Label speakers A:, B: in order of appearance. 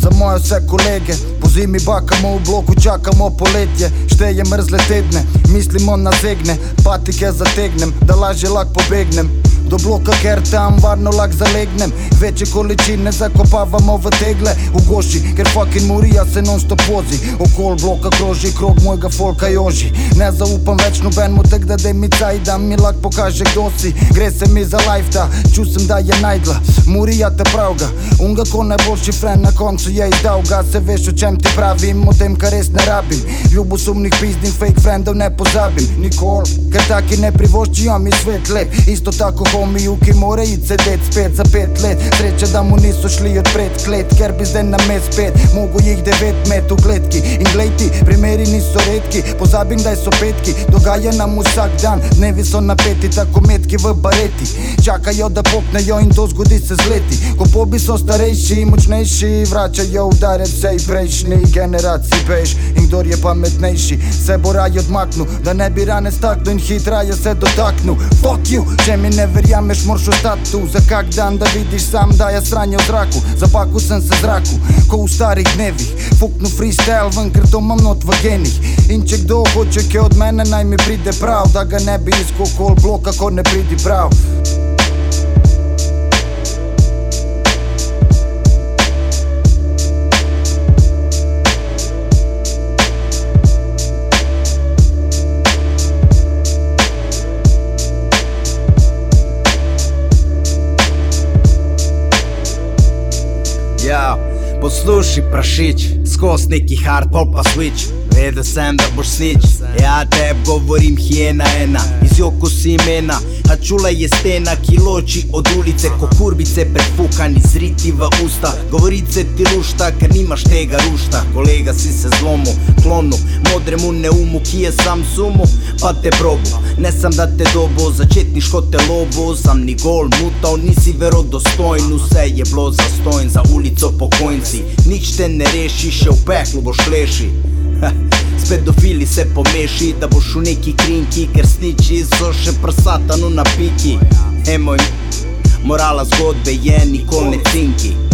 A: za moje vse kolege. Po zimi bakamo v bloku, čakamo poletje. Šteje mrzle tedne, mislimo na zegne. Patike zategnem, da lažje lak pobegnem. Do bloka, ker tam varno lak zalegnem. Večje količine zakopavamo v tegle. V goši, ker fucking Murija se non stop vozi. Okol bloka kroži krog mojega folka joži. Ne zaupam več nobenmu, tak da dej mi caj, da mi lak pokaže kdo si. Gre se mi za life, da ču sem da je najdla Murija te pravga, unga ko najboljši friend na koncu je izdal ga. Se veš o čem ti pravim, o tem kar res ne rabim. Ljubosumnih pizdim, fake friendov ne pozabim nikol, ker taki ne privoščijo mi svet lep. Isto tako homiju, ki more iti sedet spet za 5 let. Sreća da mu niso šli odpred klet, ker bi zdaj na mes spet mogo jih 9 met v kletki. In glej ti, primeri niso redki, pozabim daj so petki. Dogaja nam vsak dan, dnevi so napeti, tako metki v bareti. Čakajo da poknejo in to zgodi se z leti. Ko pobi so starejši, močnejši, vračajo udarec sej prejšnji generaciji peš. In kdor je pametnejši, se bo raj odmaknu, da ne bi rane staknu in hitraje se dotaknu. Fuck you, če mi ne verjameš, moraš ostati tu za kak dan, da vidiš sam da je sranje v zraku. Zapaku sem se zraku, ko v starih dnevih. Fuknu freestyle ven, ker to mam not v genih. In če kdo hoče ke od mene, naj mi pride prav, da ga ne bi iskal kol bloka, ko ne pridi prav.
B: Ja, poslušaj prašič, skos neki hard pop pa switch. Vedel sem da boš snič, ja teb govorim hijena ena. Iz joku si imena, a čula je stena, ki loči od ulice. Ko kurbice prefukani zriti v usta, govorice ti rušta, ker nimaš tega rušta. Kolega si se zlomu, klonu, modremu neumu, ki je sam sumu, pa te probu. Ne sam da te dobo, začetniško te lobo. Sam ni gol mutav, nisi verodostojn, vse je bilo zastojn. Za ulico pokojnci, nič te ne reši, še v peklu boš leši. S pedofili se pomeši, da boš v neki krinki, ker sniči so še prsatanu na piki. Moj morala zgodbe je nikol ne cinki.